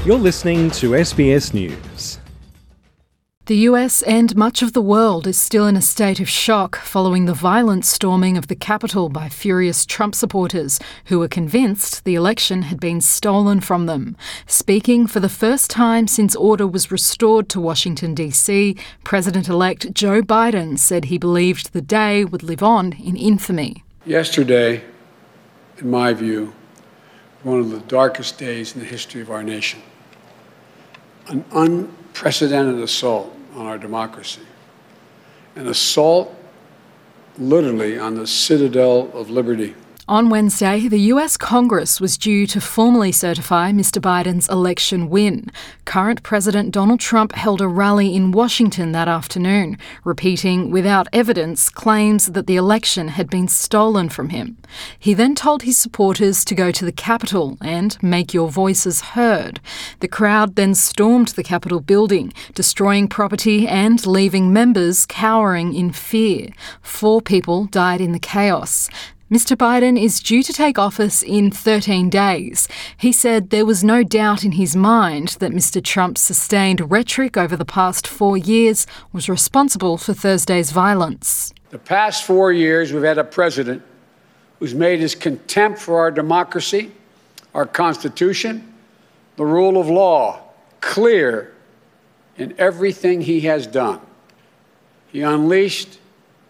You're listening to SBS News. The US and much of the world is still in a state of shock following the violent storming of the Capitol by furious Trump supporters who were convinced the election had been stolen from them. Speaking for the first time since order was restored to Washington, D.C., President-elect Joe Biden said he believed the day would live on in infamy. Yesterday, in my view, one of the darkest days in the history of our nation. An unprecedented assault on our democracy. An assault literally on the citadel of liberty. On Wednesday, the US Congress was due to formally certify Mr. Biden's election win. Current President Donald Trump held a rally in Washington that afternoon, repeating without evidence claims that the election had been stolen from him. He then told his supporters to go to the Capitol and make your voices heard. The crowd then stormed the Capitol building, destroying property and leaving members cowering in fear. 4 people died in the chaos. Mr. Biden is due to take office in 13 days. He said there was no doubt in his mind that Mr. Trump's sustained rhetoric over the past 4 years was responsible for Thursday's violence. The past 4 years, we've had a president who's made his contempt for our democracy, our Constitution, the rule of law clear in everything he has done. He unleashed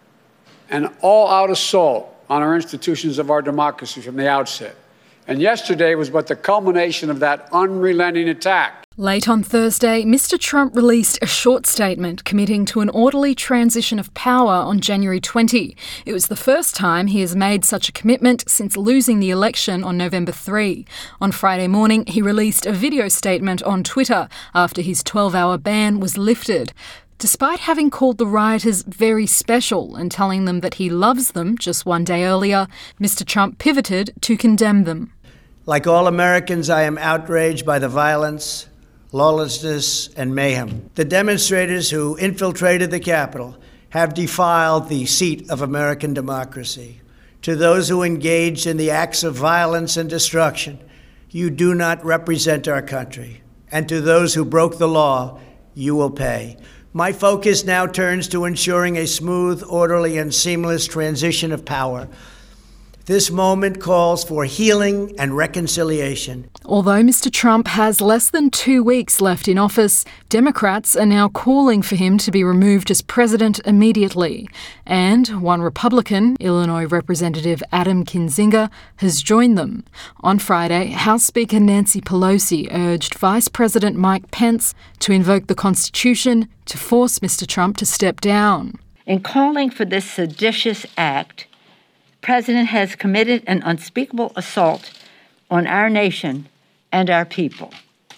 an all-out assault on our institutions of our democracy from the outset. And yesterday was but the culmination of that unrelenting attack. Late on Thursday, Mr. Trump released a short statement committing to an orderly transition of power on January 20. It was the first time he has made such a commitment since losing the election on November 3. On Friday morning, he released a video statement on Twitter after his 12-hour ban was lifted. Despite having called the rioters very special and telling them that he loves them just one day earlier, Mr. Trump pivoted to condemn them. Like all Americans, I am outraged by the violence, lawlessness, and mayhem. The demonstrators who infiltrated the Capitol have defiled the seat of American democracy. To those who engaged in the acts of violence and destruction, you do not represent our country. And to those who broke the law, you will pay. My focus now turns to ensuring a smooth, orderly, and seamless transition of power. This moment calls for healing and reconciliation. Although Mr. Trump has less than 2 weeks left in office, Democrats are now calling for him to be removed as president immediately. And one Republican, Illinois Representative Adam Kinzinger, has joined them. On Friday, House Speaker Nancy Pelosi urged Vice President Mike Pence to invoke the Constitution to force Mr. Trump to step down. In calling for this seditious act, the President has committed an unspeakable assault on our nation and our people.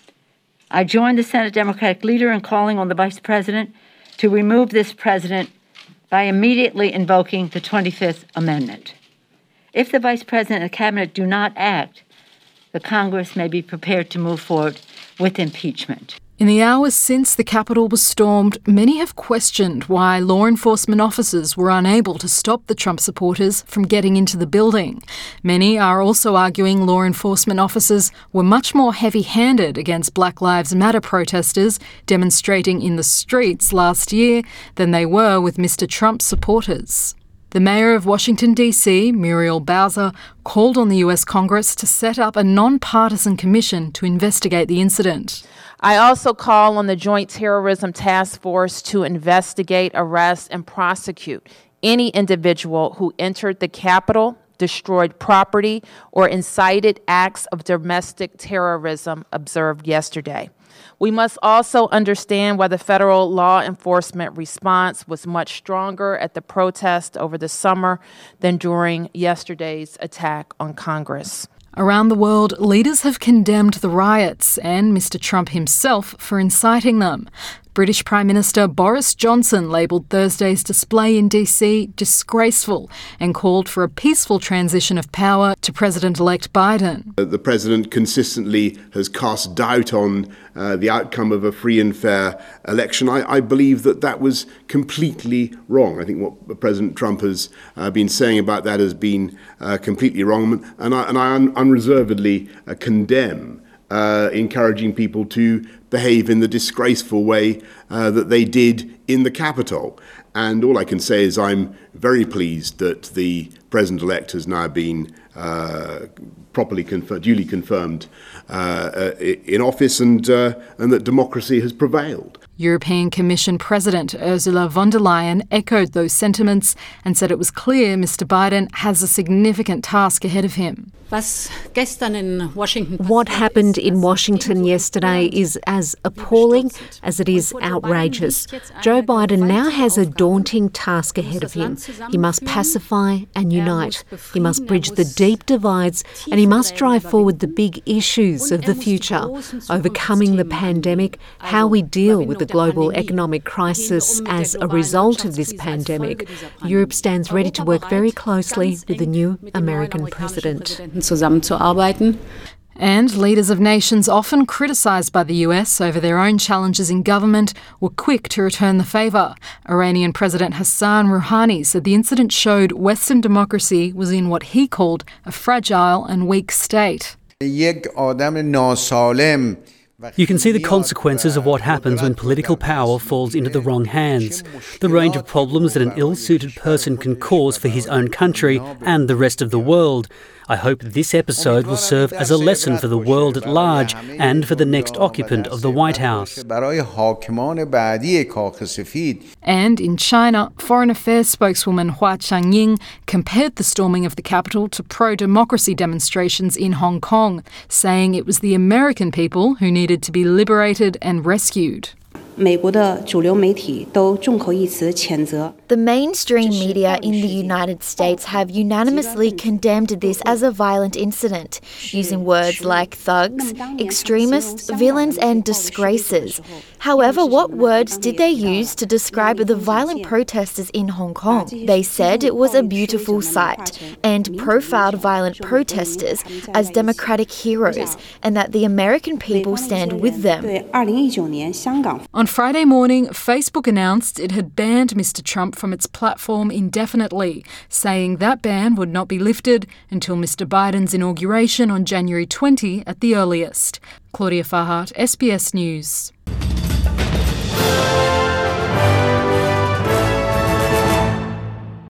I join the Senate Democratic leader in calling on the Vice President to remove this President by immediately invoking the 25th Amendment. If the Vice President and the Cabinet do not act, the Congress may be prepared to move forward with impeachment. In the hours since the Capitol was stormed, many have questioned why law enforcement officers were unable to stop the Trump supporters from getting into the building. Many are also arguing law enforcement officers were much more heavy-handed against Black Lives Matter protesters demonstrating in the streets last year than they were with Mr. Trump supporters. The Mayor of Washington, D.C., Muriel Bowser, called on the US Congress to set up a non-partisan commission to investigate the incident. I also call on the Joint Terrorism Task Force to investigate, arrest, and prosecute any individual who entered the Capitol, destroyed property, or incited acts of domestic terrorism observed yesterday. We must also understand why the federal law enforcement response was much stronger at the protest over the summer than during yesterday's attack on Congress. Around the world, leaders have condemned the riots and Mr. Trump himself for inciting them. British Prime Minister Boris Johnson labelled Thursday's display in DC disgraceful and called for a peaceful transition of power to President-elect Biden. The President consistently has cast doubt on the outcome of a free and fair election. I believe that was completely wrong. I think what President Trump has been saying about that has been completely wrong, and I unreservedly condemn encouraging people to behave in the disgraceful way that they did in the Capitol. And all I can say is I'm very pleased that the President-elect has now been duly confirmed in office, and that democracy has prevailed. European Commission President Ursula von der Leyen echoed those sentiments and said it was clear Mr Biden has a significant task ahead of him. What happened in Washington yesterday is as appalling as it is outrageous. Joe Biden now has a daunting task ahead of him. He must pacify and unite. He must bridge the deep divides, and he must drive forward the big issues of the future, overcoming the pandemic, how we deal with the global economic crisis as a result of this pandemic. Europe stands ready to work very closely with the new American president. And leaders of nations often criticised by the US over their own challenges in government were quick to return the favour. Iranian President Hassan Rouhani said the incident showed Western democracy was in what he called a fragile and weak state. You can see the consequences of what happens when political power falls into the wrong hands. The range of problems that an ill-suited person can cause for his own country and the rest of the world. I hope this episode will serve as a lesson for the world at large and for the next occupant of the White House. And in China, Foreign Affairs spokeswoman Hua Chunying compared the storming of the Capitol to pro-democracy demonstrations in Hong Kong, saying it was the American people who needed to be liberated and rescued. The mainstream media in the United States have unanimously condemned this as a violent incident, using words like thugs, extremists, villains and disgraces. However, what words did they use to describe the violent protesters in Hong Kong? They said it was a beautiful sight and profiled violent protesters as democratic heroes and that the American people stand with them. On Friday morning, Facebook announced it had banned Mr Trump from its platform indefinitely, saying that ban would not be lifted until Mr Biden's inauguration on January 20 at the earliest. Claudia Farhat, SBS News.